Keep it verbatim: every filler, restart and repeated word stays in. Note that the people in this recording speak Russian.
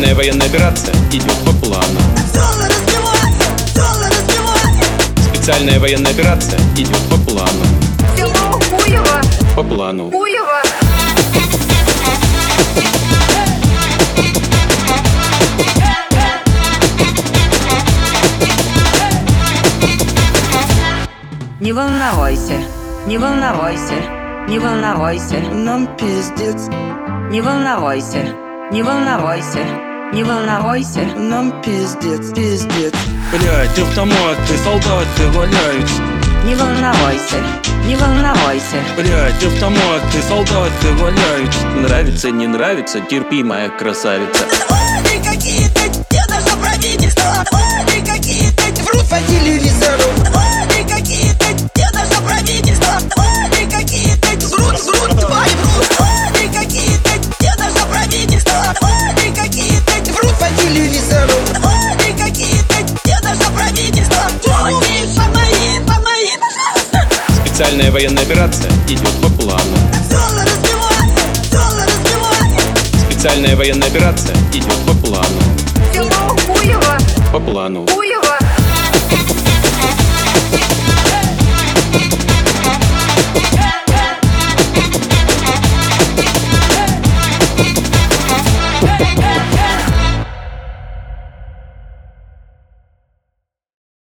Специальная военная операция идет по плану. Специальная военная операция идет по плану. Село Куево. По плану. Куево. Не волнуйся, не волнуйся, не волнуйся, нам пиздец. Не волнуйся, не волнуйся, не волнуйся, нам пиздец, пиздец. Блять, автоматы, солдаты валяются. Не волнуйся, не волнуйся. Блять, автоматы, солдаты валяются. Нравится, не нравится, терпи, моя красавица. Твари какие-то, где наше правительство? Твари какие-то, врут по телевизору. Твари какие-то, где наше правительство? Твари какие-то, врут, врут, твари врут. Твари какие-то, где наше правительство? Твари какие-то, врут по телевизору. Твари какие-то, где наше правительство? Помоги, помоги, помоги, пожалуйста. Специальная военная операция идет по плану. Зола разбивает, зола разбивает. Специальная военная операция идет по плану. Село Куево. По плану.